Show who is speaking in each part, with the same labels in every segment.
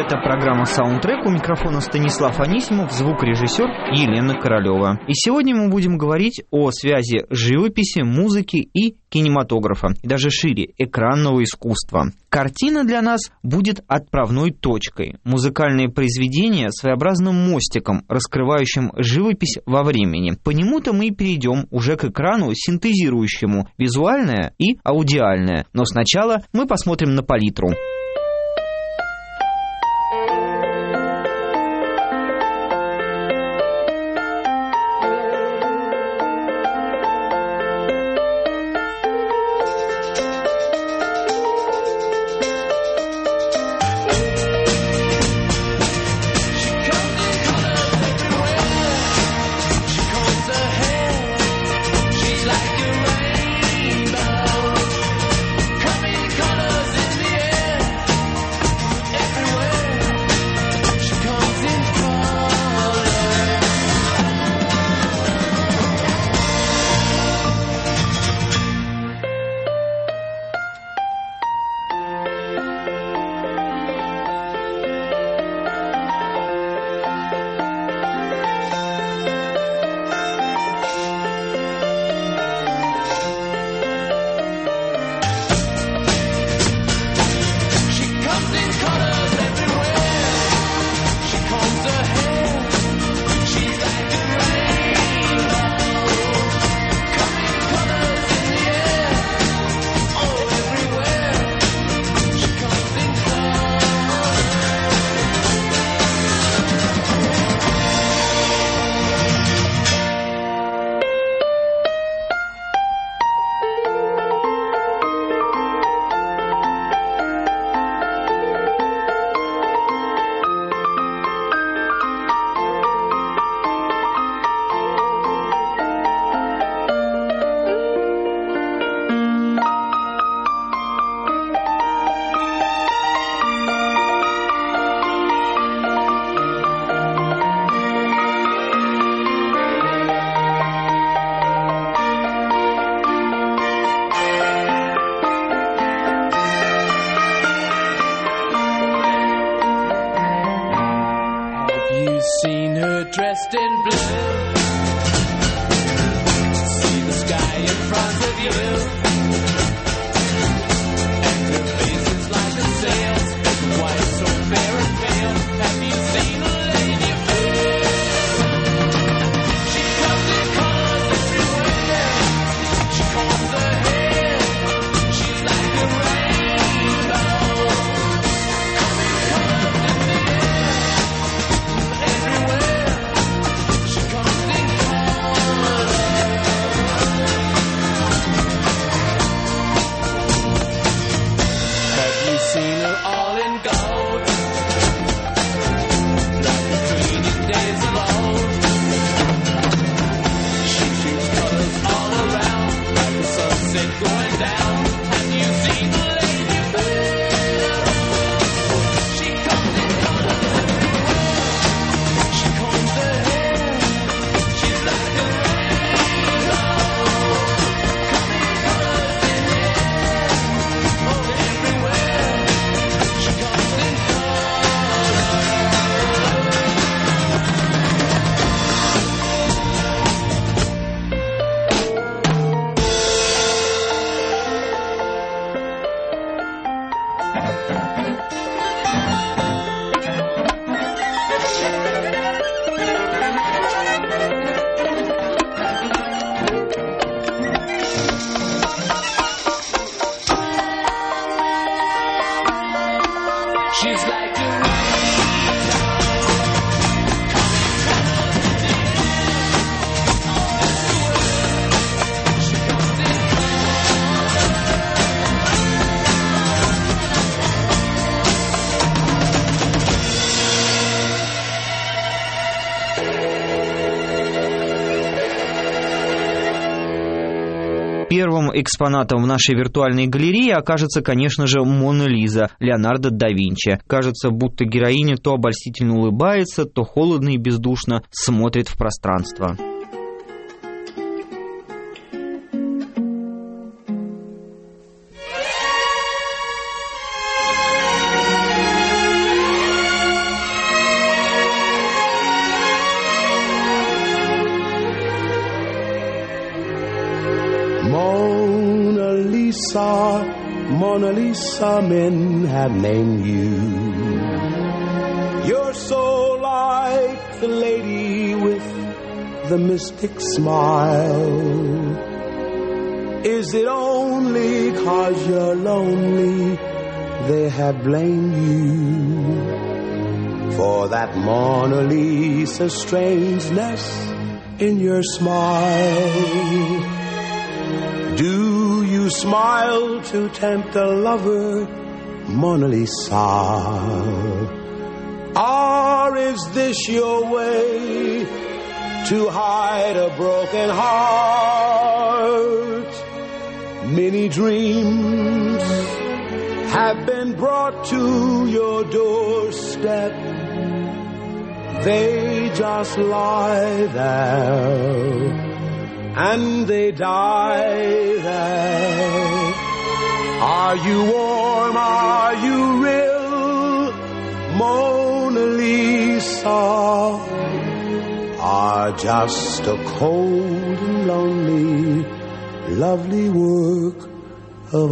Speaker 1: Это программа «Саундтрек». У микрофона Станислав Анисимов, звукорежиссер Елена Королева. И сегодня мы будем говорить о связи живописи, музыки и кинематографа, и даже шире, экранного искусства. Картина для нас будет отправной точкой, музыкальное произведение своеобразным мостиком, раскрывающим живопись во времени. По нему-то мы и перейдем уже к экрану, синтезирующему визуальное и аудиальное. Но сначала мы посмотрим на палитру.
Speaker 2: Seen her dressed in blue. See the sky in front of you, and her face is like a sail, it's white, so fair and pale. Have you seen a lady blue? She comes in colors everywhere. She combs her hair. She's like a rainbow. Coming colors in the air. Everywhere she comes in color. Have you seen her all in gold, like the queen in days of old? She shoots colors all around, like the sunset going down. Have you seen the lady blue? She comes in colors everywhere. She combs her hair. She's like a rainbow. Coming colors in the air. Oh, everywhere. She comes in she's like a
Speaker 1: Первым экспонатом в нашей виртуальной галерее окажется, конечно же, Мона Лиза Леонардо да Винчи. Кажется, будто героиня то обольстительно улыбается, то холодно и бездушно смотрит в пространство.
Speaker 3: Lisa, Mona Lisa, men have named you. You're so like the lady with the mystic smile. Is it only 'cause you're lonely they have blamed you for that Mona Lisa strangeness in your smile? Do you smile to tempt a lover, Mona Lisa? Or is this your way to hide a broken heart? Many dreams have been brought to your doorstep. They just lie there and they die there. Are you warm? Are you real, Mona Lisa? Are just a cold and lonely, lovely work of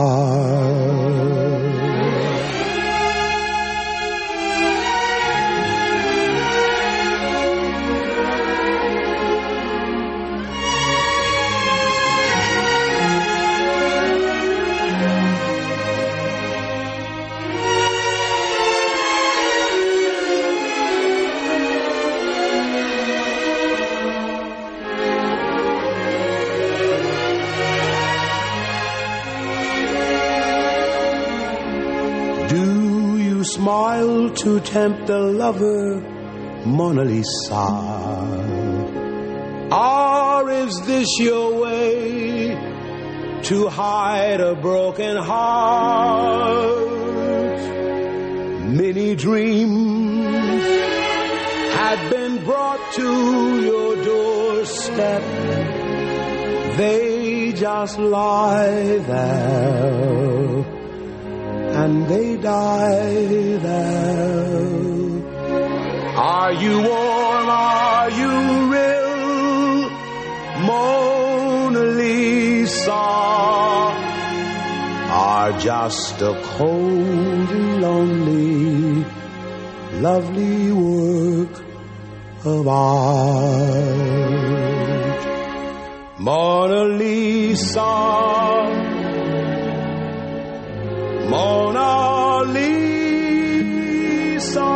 Speaker 3: art? Smile to tempt a lover, Mona Lisa? Or is this your way to hide a broken heart? Many dreams had been brought to your doorstep. They just lie there and they die there. Are you warm? Are you real, Mona Lisa? Are just a cold and lonely, lovely work of art? Mona Lisa, Mona Lisa.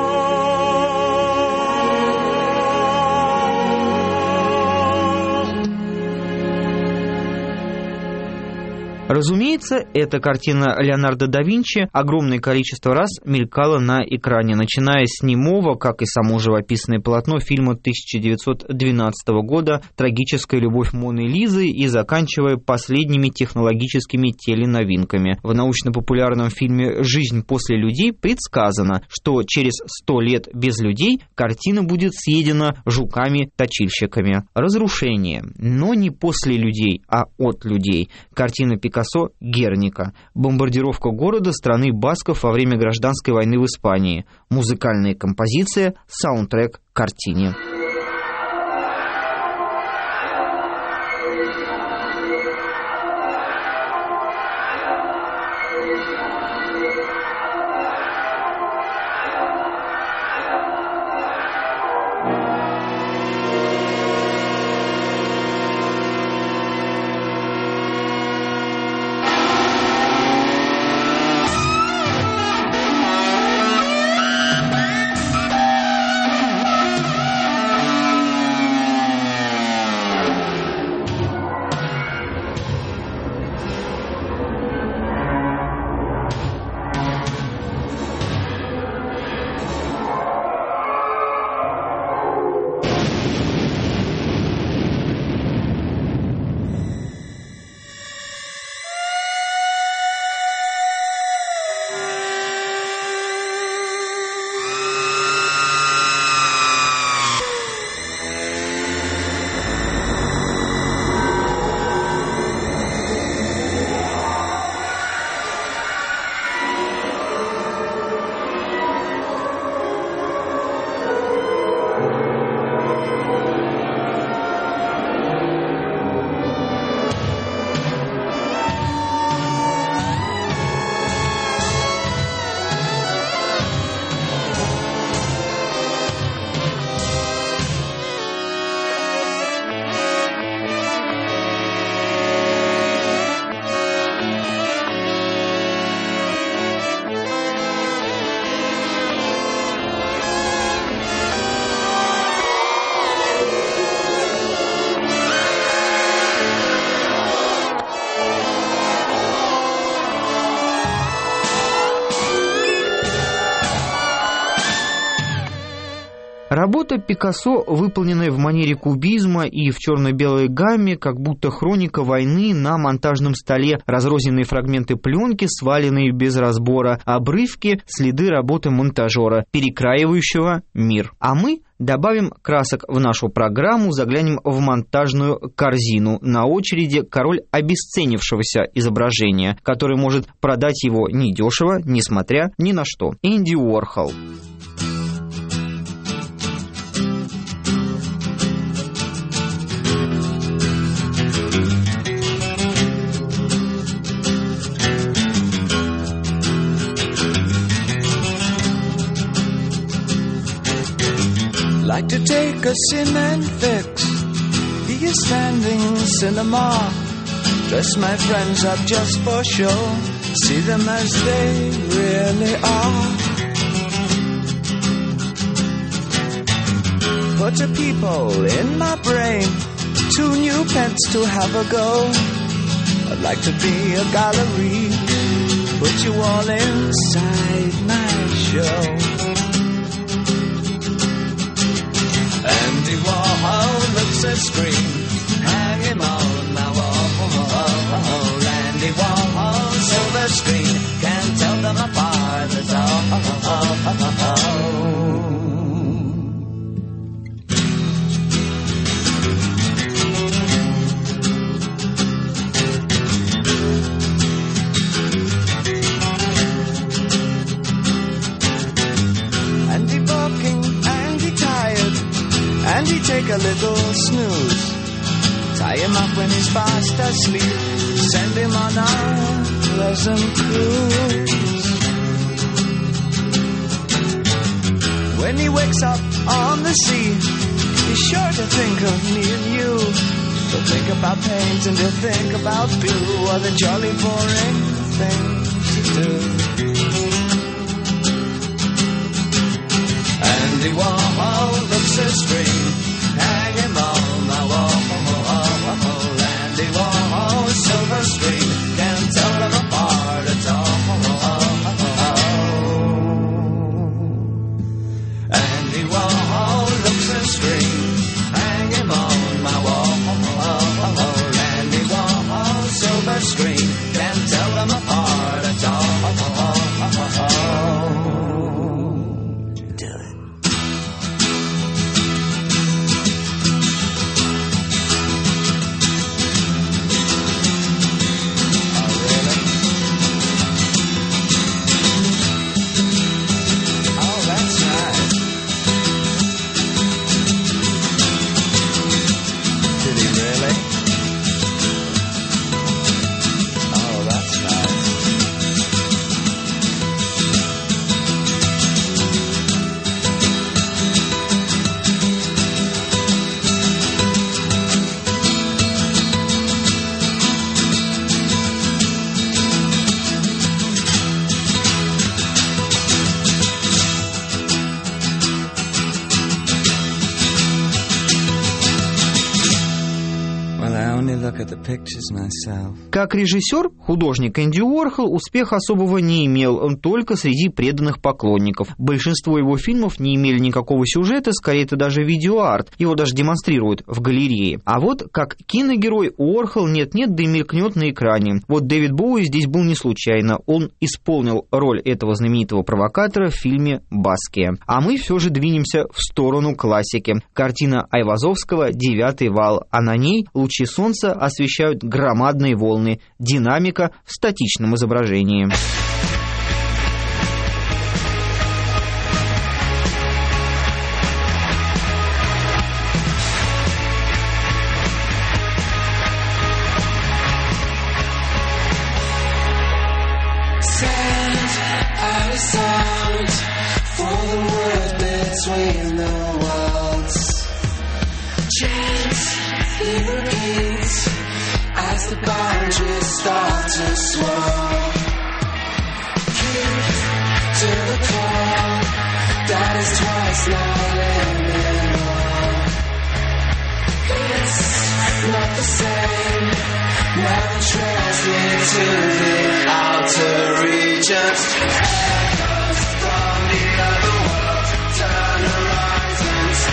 Speaker 1: Разумеется, эта картина Леонардо да Винчи огромное количество раз мелькала на экране, начиная с немого, как и само живописное полотно фильма 1912 года «Трагическая любовь Моны Лизы» и заканчивая последними технологическими теленовинками. В научно-популярном фильме «Жизнь после людей» предсказано, что через 100 лет без людей картина будет съедена жуками-точильщиками. Разрушение, но не после людей, а от людей. Картина Пикассо «Герника». Бомбардировка города страны басков во время гражданской войны в Испании. Музыкальная композиция, саундтрек к картине. Работа Пикассо, выполненная в манере кубизма и в черно-белой гамме, как будто хроника войны на монтажном столе, разрозненные фрагменты пленки, сваленные без разбора, обрывки, следы работы монтажера, перекраивающего мир. А мы добавим красок в нашу программу, заглянем в монтажную корзину. На очереди король обесценившегося изображения, который может продать его недешево, несмотря ни на что. Энди Уорхол.
Speaker 4: Like to take a cement fix, be a standing cinema. Dress my friends up just for show, see them as they really are. Put a peephole in my brain, 2 new pence to have a go. I'd like to be a gallery, put you all inside my show. Andy Warhol looks a screen, hang him on my wall. Andy Warhol, silver screen, can't tell them apart at all. Andy walking, Andy tired, Andy take a little snooze. Tie him up when he's fast asleep, send him on a pleasant cruise. When he wakes up on the sea, he's sure to think of me and you. To think about paint and to think about blue are the jolly boring things to do. Andy Warhol looks a screen, hang him on my wall. Andy Warhol, silver screen, can't tell them apart at all. Andy Warhol looks a screen, hang him on my wall. Andy Warhol, silver screen, can't tell them apart at all.
Speaker 1: Как режиссер, художник Энди Уорхол успеха особого не имел, он только среди преданных поклонников. Большинство его фильмов не имели никакого сюжета, скорее это даже видеоарт, его даже демонстрируют в галерее. А вот как киногерой Уорхол нет-нет, да и мелькнет на экране. Вот Дэвид Боуи здесь был не случайно, он исполнил роль этого знаменитого провокатора в фильме «Баския». А мы все же двинемся в сторону классики. Картина Айвазовского «Девятый вал», а на ней лучи солнца освещают громадные волны, динамика в статичном изображении.
Speaker 5: As the boundaries start to swirl, keep to the core. That is twice not anymore. It's not the same. Now the trails lead to the outer regions. Echoes from the other world turn horizons.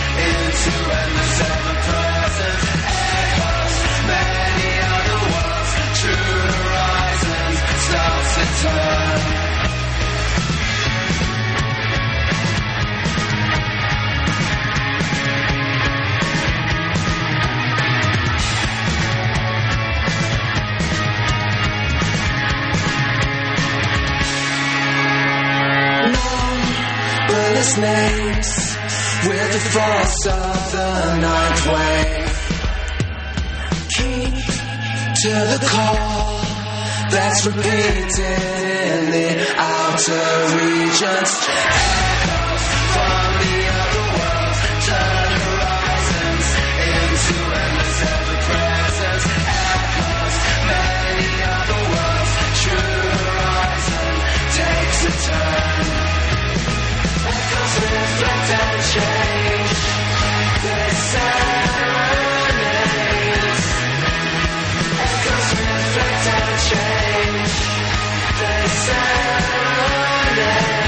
Speaker 5: names with the force of the ninth wave. Key to the call that's repeated in the outer regions. Echoes from the other world turn horizons into endless ever-presence. Echoes, many other worlds, true horizon takes a turn. Echoes reflect and change. They serenade. Echoes reflect and change. They serenade.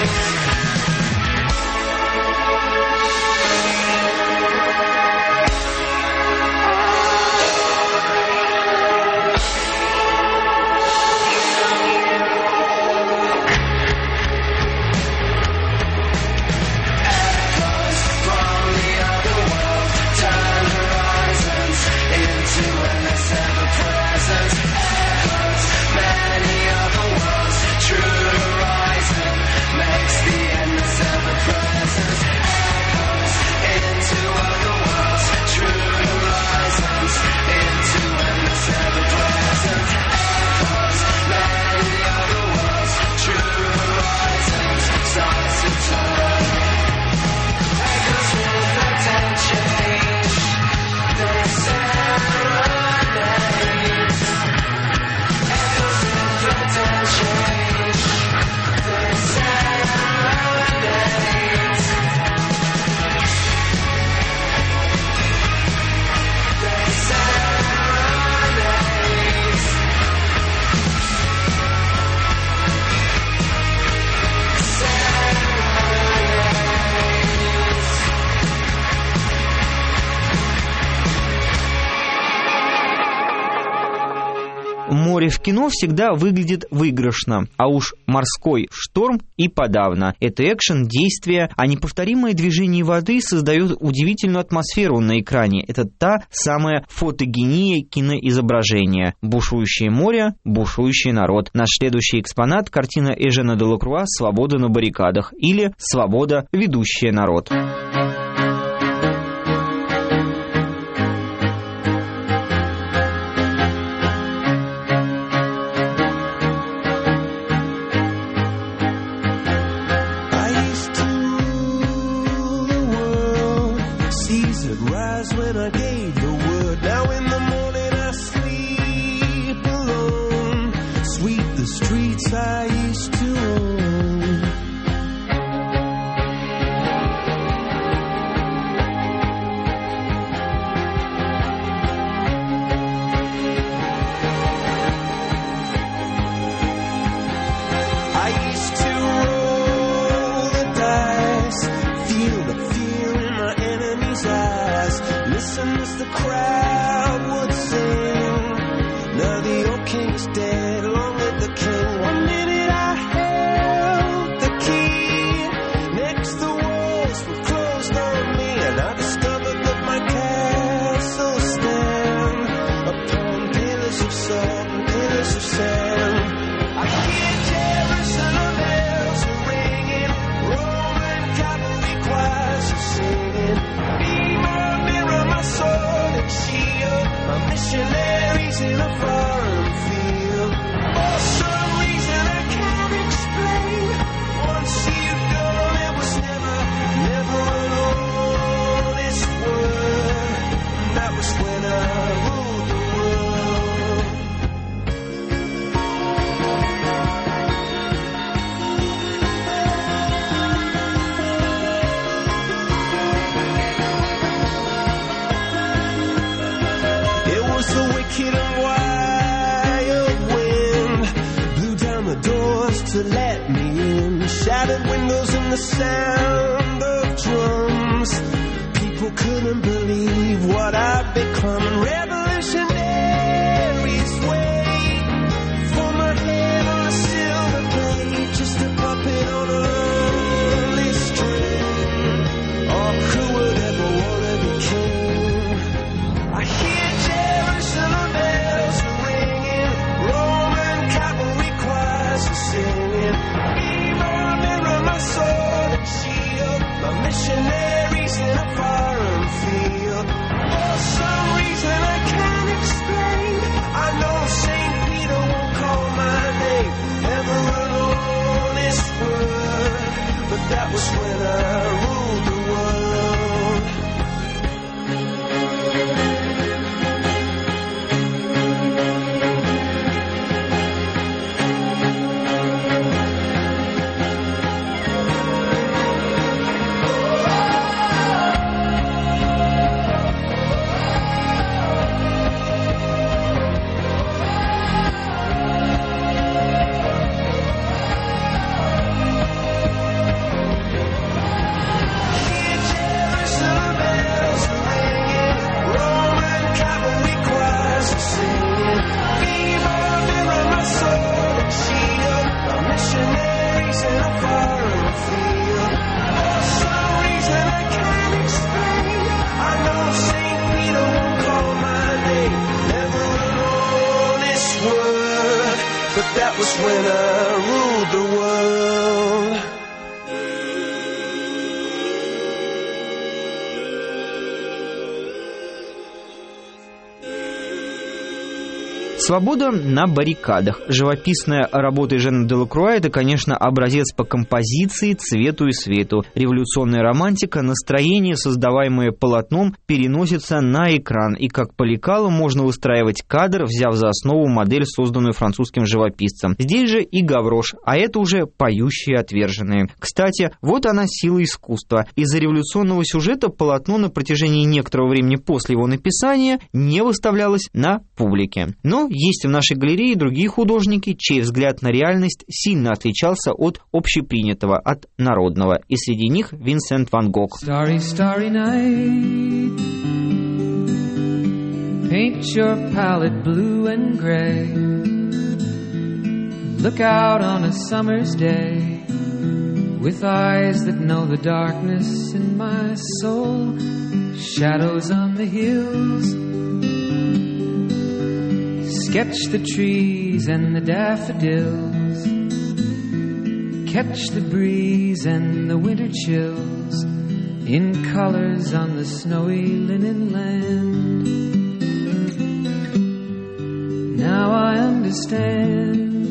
Speaker 1: Море в кино всегда выглядит выигрышно, а уж морской шторм и подавно. Это экшен, действие, а неповторимое движение воды создает удивительную атмосферу на экране. Это та самая фотогения киноизображения. Бушующее море, бушующий народ. Наш следующий экспонат – картина Эжена Делакруа «Свобода на баррикадах» или «Свобода, ведущая народ».
Speaker 3: When I gave the word, now in the morning I sleep alone. Sweep the streets I used to own. I used to roll the dice, feel the fear in my enemy's eyes. Listen as the crowd would sing. Now the old king's dead, long live the king. One minute I held the key. Next the walls were closed on me, and I discovered that my castle stand upon pillars of salt and pillars of sand. I hear Jerusalem bells ringing, Roman cavalry choirs are singing. Be my mirror, my sword and shield, my missionaries in a foreign field. For some reason I can't explain, once you've gone it was never, never an honest word. That was when I ruled the world. It was the wicked and wild wind, blew down the doors to let me in, shattered windows and the sound of drums. People couldn't believe what I'd become, and revolutionaries wait for my head on a silver plate, just a puppet on a lonely string. Oh, who would ever want to be king? I hear Jerusalem bells are ringing, Roman cavalry choirs are singing. Be my mirror, my sword and shield, was when I ruled the world.
Speaker 1: «Свобода на баррикадах». Живописная работа Жена Делакруа – это, конечно, образец по композиции, цвету и свету. Революционная романтика, настроение, создаваемое полотном, переносится на экран, и как по лекалу можно выстраивать кадр, взяв за основу модель, созданную французским живописцем. Здесь же и Гаврош, а это уже поющие отверженные. Кстати, вот она сила искусства. Из-за революционного сюжета полотно на протяжении некоторого времени после его написания не выставлялось на публике. Но есть в нашей галерее другие художники, чей взгляд на реальность сильно отличался от общепринятого, от народного. И среди них Винсент Ван Гог.
Speaker 6: Starry, starry night. Paint your palette blue and gray. Look out on a summer's day with eyes that know the darkness in my soul. Shadows on the hills. Sketch the trees and the daffodils. Catch the breeze and the winter chills in colors on the snowy linen land. Now I understand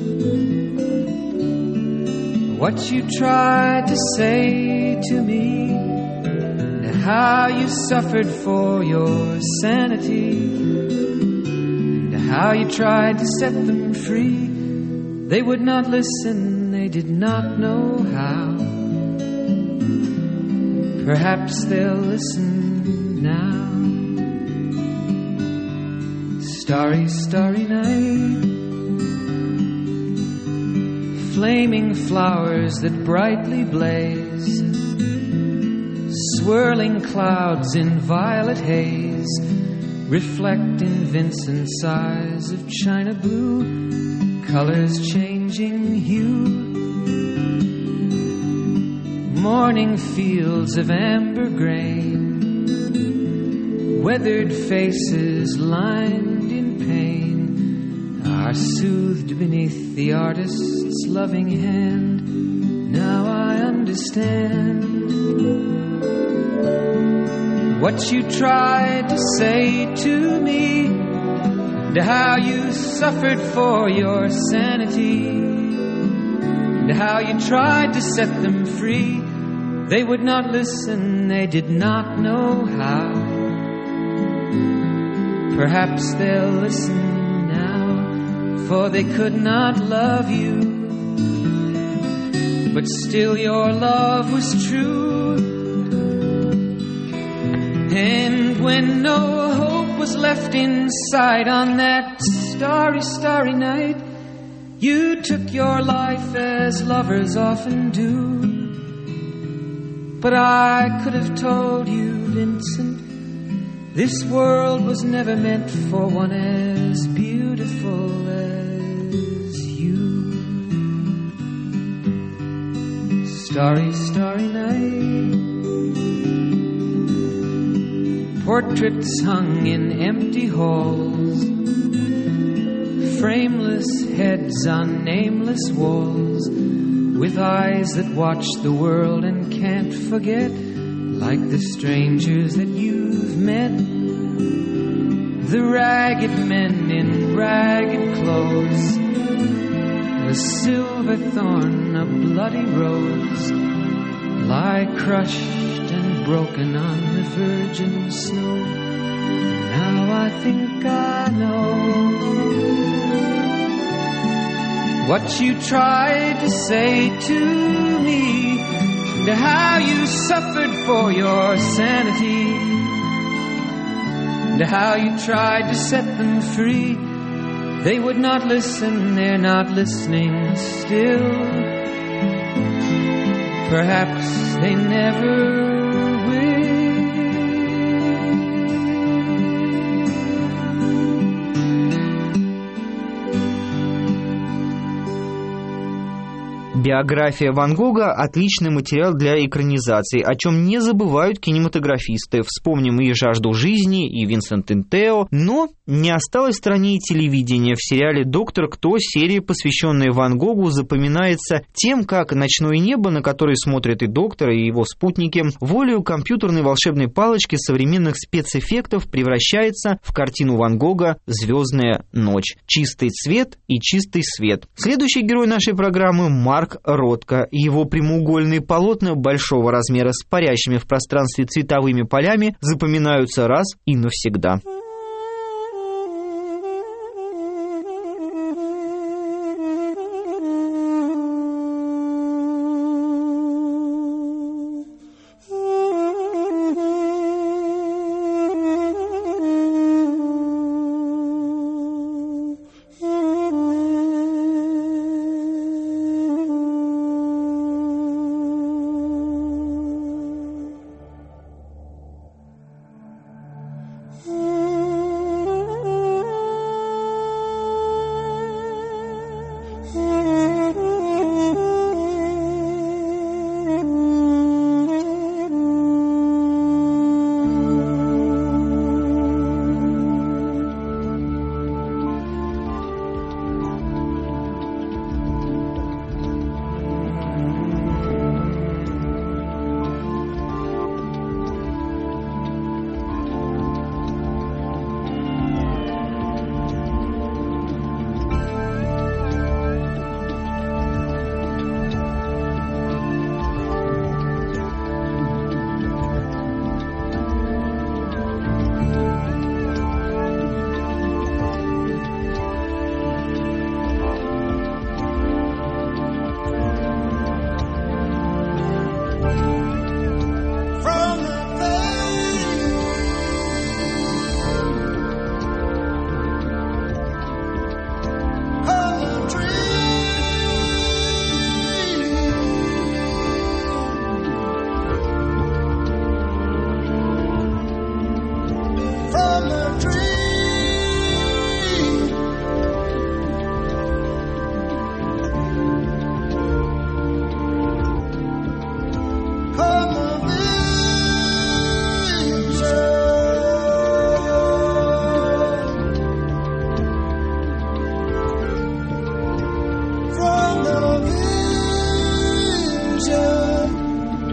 Speaker 6: what you tried to say to me, and how you suffered for your sanity, how you tried to set them free. They would not listen, they did not know how. Perhaps they'll listen now. Starry, starry night. Flaming flowers that brightly blaze. Swirling clouds in violet haze. Reflect in Vincent's eyes of china blue, colors changing hue. Morning fields of amber grain, weathered faces lined in pain, are soothed beneath the artist's loving hand. Now I understand what you tried to say to me, and how you suffered for your sanity, and how you tried to set them free. They would not listen, they did not know how. Perhaps they'll listen now, for they could not love you, but still your love was true. And when no hope was left inside on that starry, starry night, you took your life as lovers often do. But I could have told you, Vincent, this world was never meant for one as beautiful as you. Starry, starry night. Portraits hung in empty halls, frameless heads on nameless walls, with eyes that watch the world and can't forget, like the strangers that you've met. The ragged men in ragged clothes, a silver thorn, a bloody rose, lie crushed and broken on the virgin snow. Now I think I know what you tried to say to me, and how you suffered for your sanity, and how you tried to set them free. They would not listen, they're not listening still. Perhaps they never
Speaker 1: Биография Ван Гога – отличный материал для экранизации, о чем не забывают кинематографисты. Вспомним и «Жажду жизни», и «Винсент и Тео», но не осталось в стороне и телевидения. В сериале «Доктор Кто» серия, посвященная Ван Гогу, запоминается тем, как ночное небо, на которое смотрят и доктор, и его спутники, волею компьютерной волшебной палочки современных спецэффектов превращается в картину Ван Гога «Звездная ночь». Чистый цвет и чистый свет. Следующий герой нашей программы – Марк Ротко. Его прямоугольные полотна большого размера с парящими в пространстве цветовыми полями запоминаются раз и навсегда.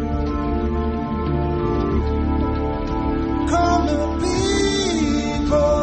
Speaker 5: Come and be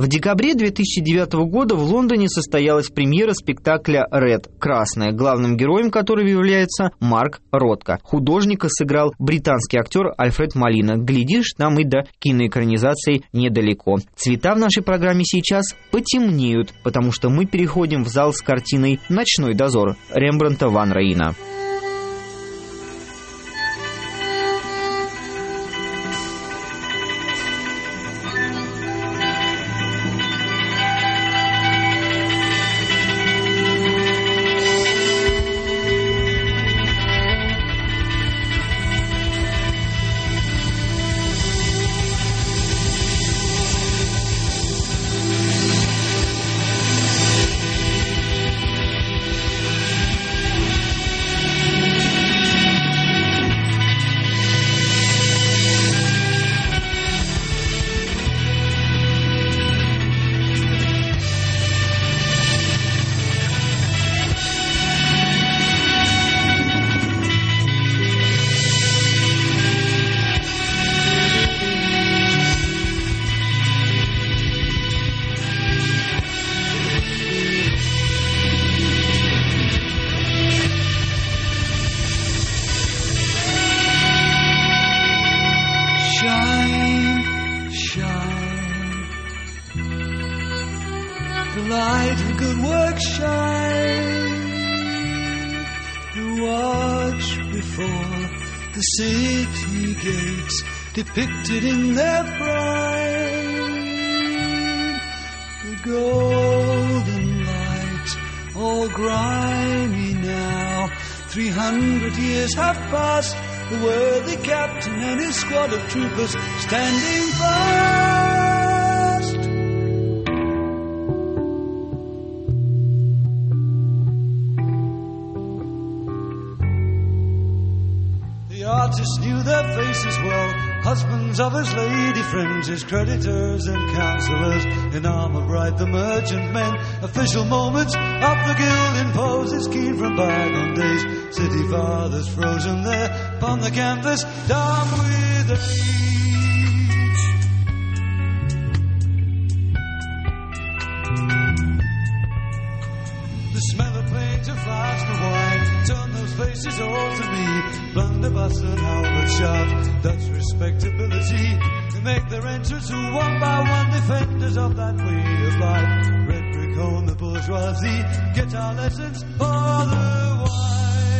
Speaker 1: В декабре 2009 года в Лондоне состоялась премьера спектакля «Ред» – «Красное», главным героем которого является Марк Ротко. Художника сыграл британский актер Альфред Молина. Глядишь, нам и до киноэкранизации недалеко. Цвета в нашей программе сейчас потемнеют, потому что мы переходим в зал с картиной «Ночной дозор» Рембрандта ван Рейна.
Speaker 4: light of good work shine. Watch before the city gates depicted in their prime. The golden light, all grimy now. 300 years have passed. The worthy captain and his squad of troopers standing fast. The artist knew their faces well, husbands of his lady friends, his creditors and counselors, in armor bright the merchant men. Official moments of the guild impose its keen from bygone days. City fathers frozen there upon the canvas, dumb with age. The smell of paint and flask of wine turn those faces all to me. Blunderbuss and Albert Sharp, Dutch respectability. They make their entrance who one by one defenders of that way of life. Red brick home, the bourgeoisie, guitar lessons for the wife.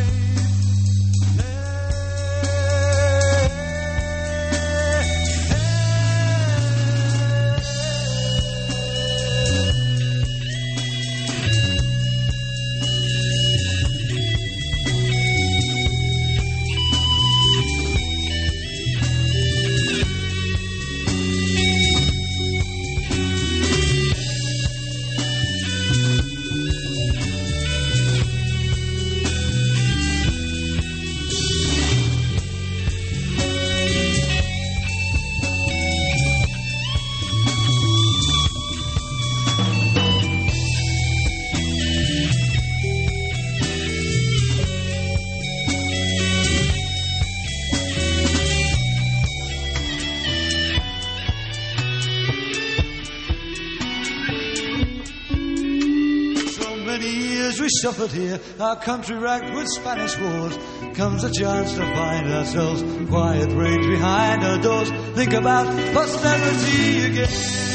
Speaker 4: We suffered here, our country racked with Spanish wars. Comes a chance to find ourselves, quiet range behind our doors. Think about posterity again.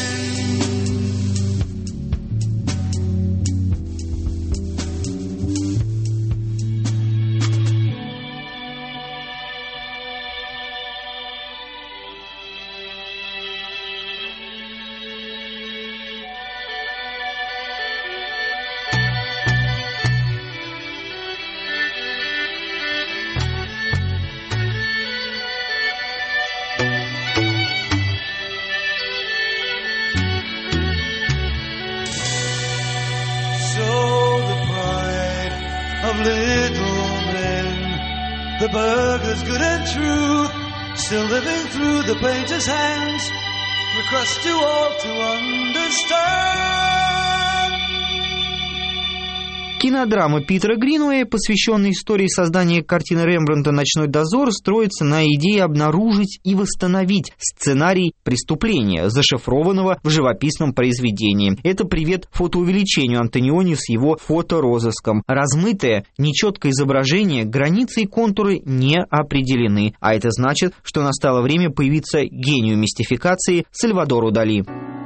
Speaker 4: The burgers good and true, still living through the painter's hands. Request to all to understand.
Speaker 1: Кинодрама Питера Гринуэя, посвященная истории создания картины Рембрандта «Ночной дозор», строится на идее обнаружить и восстановить сценарий преступления, зашифрованного в живописном произведении. Это привет фотоувеличению Антониони с его фоторозыском. Размытое, нечеткое изображение, границы и контуры не определены. А это значит, что настало время появиться гению мистификации Сальвадору Дали.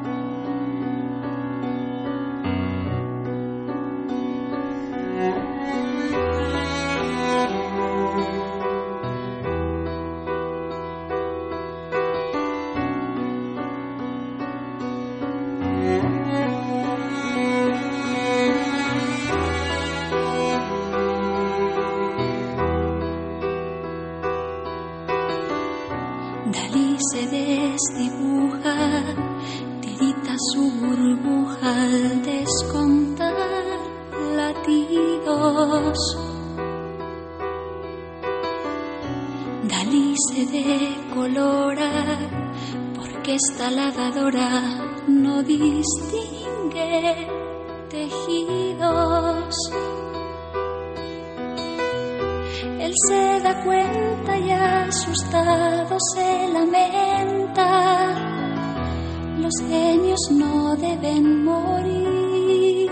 Speaker 7: Dalí se desdibuja, tirita su burbuja al descontar latidos. Dalí se decolora porque esta lavadora no distingue tejidos. Él se da cuenta y asustado se lamenta. Los genios no deben morir.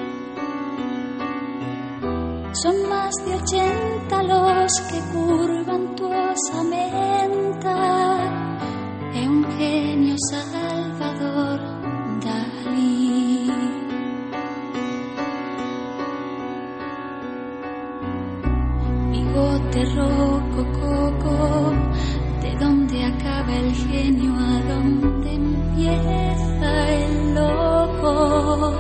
Speaker 7: Son más de 80 los que curvan tu osamenta. Es un genio Salvador Dalí. Bigote rocococo, ¿de dónde acaba el genio? ¿A dónde empieza el loco?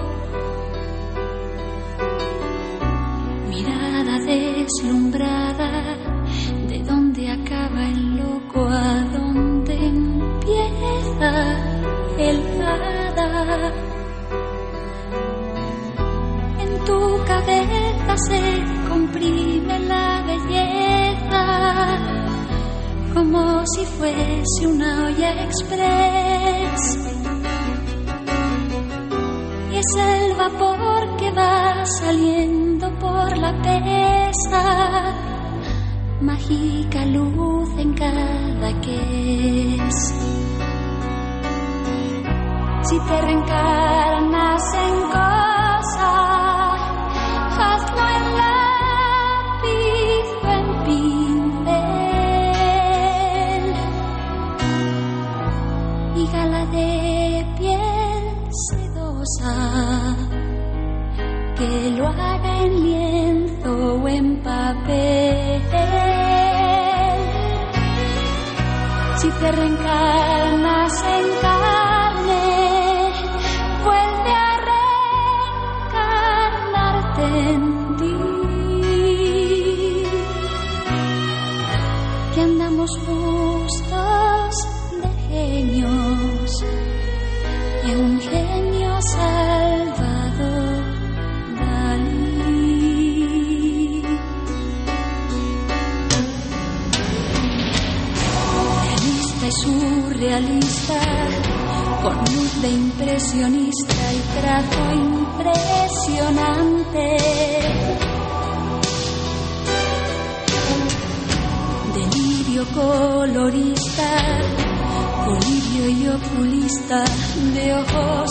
Speaker 7: Mirada deslumbrada, ¿de dónde acaba el loco? ¿A dónde empieza el hada? En tu cabeza se comprime la belleza, como si fuese una olla express. Y es el vapor que va saliendo por la pesa, mágica luz en cada que es. Si te reencarnas en cosa, hazlo en lápiz o en pincel, y gala de piel sedosa, que lo haga en lienzo o en papel. Si te reencarnas en carne, vuelve a reencarnarte en ti, que andamos justos de genios, y un genio Salvador Dalí. Realista y surrealista, con luz de impresionista y trazo impresionante. Delirio colorista, colirio y oculista, de ojos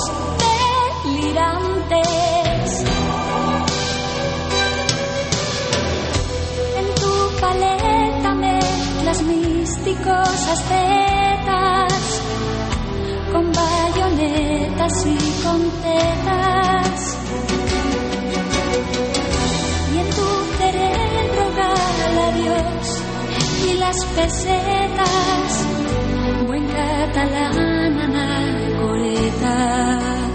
Speaker 7: delirantes. En tu paleta mezclas místicos ascetas, con bayonetas y con tetas. Y en tu cerebro gala a Dios y las pesetas, buen catalán anacoreta.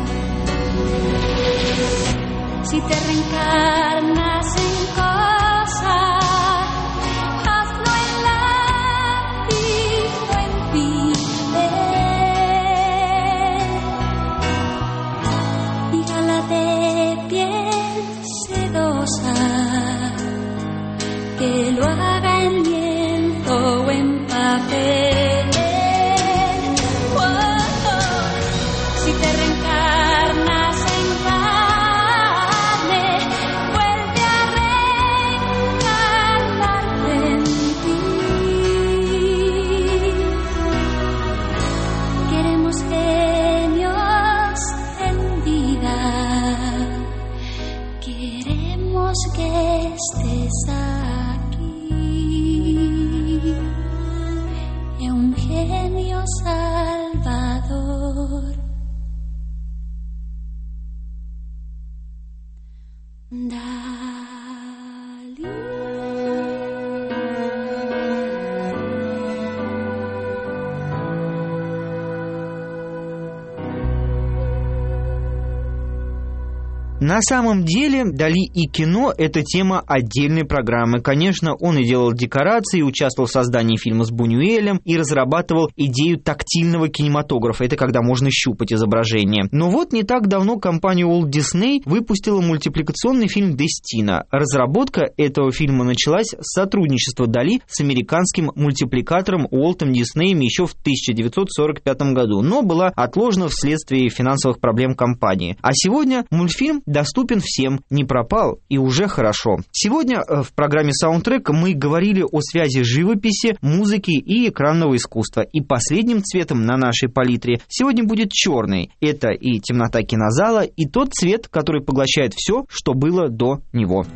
Speaker 7: Si te reencarnas en cosa, hazlo en lápiz o en pincel, y gala de piel sedosa, que lo haga en lienzo o en papel. Si te reencarnas en carne, vuelve es aquí. Es un genio salvador.
Speaker 1: На самом деле, Дали и кино – это тема отдельной программы. Конечно, он и делал декорации, участвовал в создании фильма с Бунюэлем и разрабатывал идею тактильного кинематографа. Это когда можно щупать изображение. Но вот не так давно компания Walt Disney выпустила мультипликационный фильм «Дестино». Разработка этого фильма началась с сотрудничества Дали с американским мультипликатором Уолтом Диснеем еще в 1945 году, но была отложена вследствие финансовых проблем компании. А сегодня мультфильм доступен всем, не пропал, и уже хорошо. Сегодня в программе «Саундтрек» мы говорили о связи живописи, музыки и экранного искусства. И последним цветом на нашей палитре сегодня будет черный. Это и темнота кинозала, и тот цвет, который поглощает все, что было до него.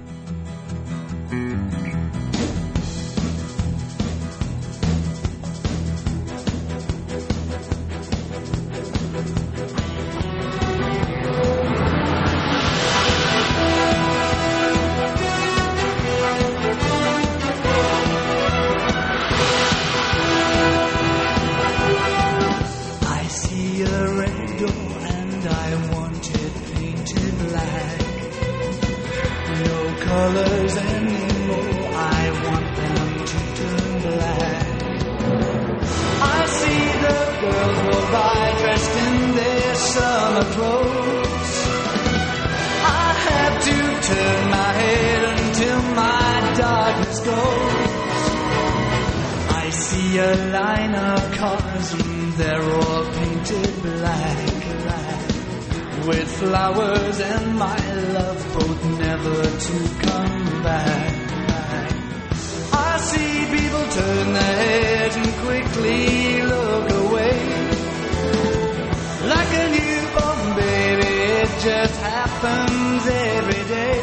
Speaker 4: Colors anymore, I want them to turn black. I see the girls go by dressed in their summer clothes. I have to turn my head until my darkness goes. I see a line of cars and they're all painted black. With flowers and my love both never to come back. I see people turn their heads and quickly look away. Like a newborn baby, it just happens every day.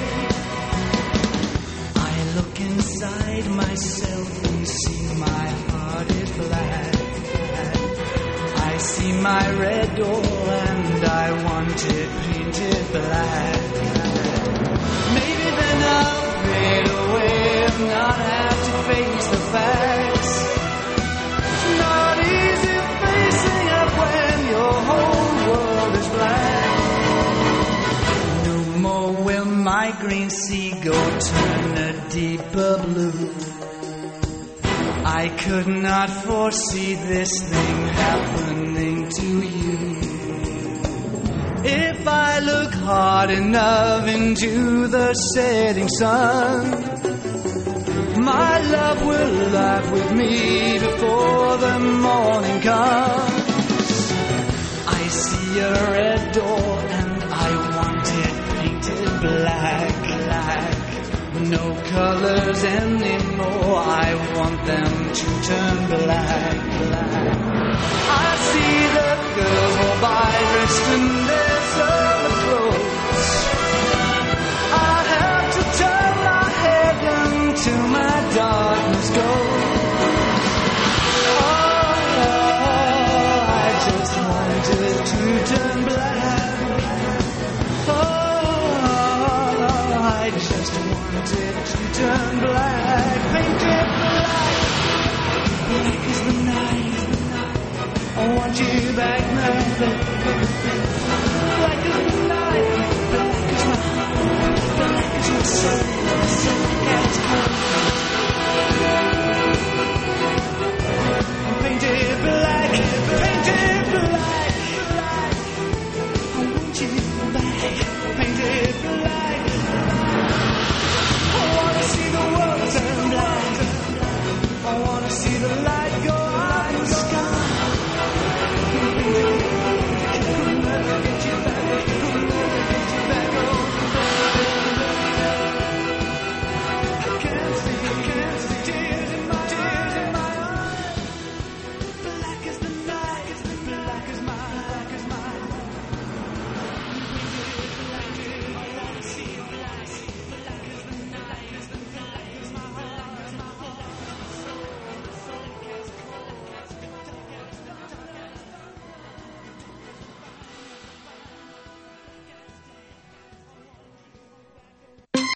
Speaker 4: I look inside myself and see my heart is black. I see my red door and I want it painted black. Maybe then I'll fade away and not have to face the facts. It's not easy facing up when your whole world is black. No more will my green seagull turn a deeper blue. I could not foresee this thing happening to you. If I look hard enough into the setting sun, my love will laugh with me before the morning comes. I see a red door and I want it painted black. No colors anymore, I want them to turn black. I see the girls go by dressed in their summer clothes. I have to turn my head until my darkness goes. Oh, I just wanted to turn black. Oh, I just wanted to turn black, painted black. Black is the night. I want you back